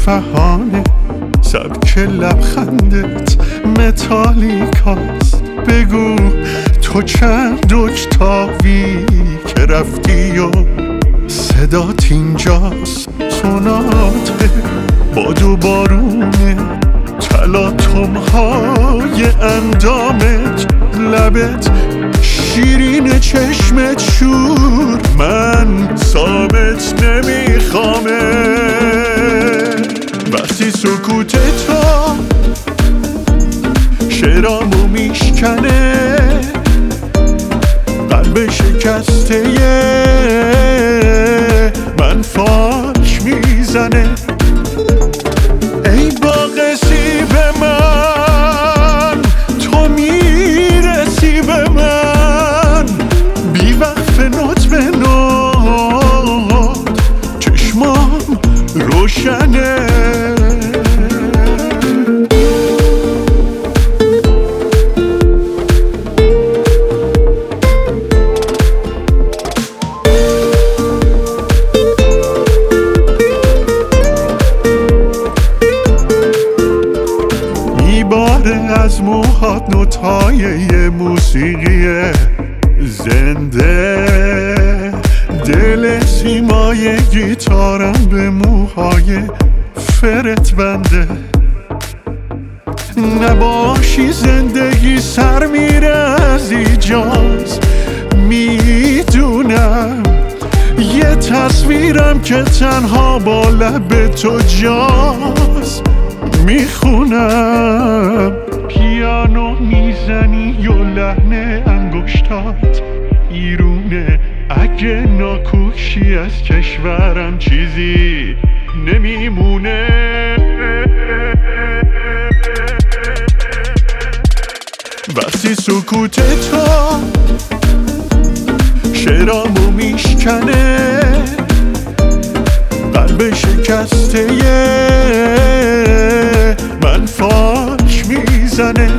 اصفهانه، سبک لبخندت متالیکاست. بگو تو چند اکتاوی که رفتی و صدات اینجاست. سوناته باد و بارونه، تلاطم‌های اندامت، لبت شیرین چشمت شور، من سامت نمیخوامه. وقتی سکوت تو شعرامو میشکنه، قلب شکسته من فاش میزنه. ای باغسی به من تو میرسی به من، بی وقف نوت به نوت چشمام روشنه. از موهات نوت‌های یه موسیقی زنده، دل سیمای گیتارم به موهای فرت بنده. نباشی زندگی سر میره از ایجاز، میدونم یه تصویرم که تنها با لب تو جاز. میخونم پیانو میزنی و لحن انگشتات ایرونه، اگه ناکوشی از کشورم چیزی نمیمونه. وقتی سکوت تو شعرامو میشکنه، قلب شکسته من فاش میزنه.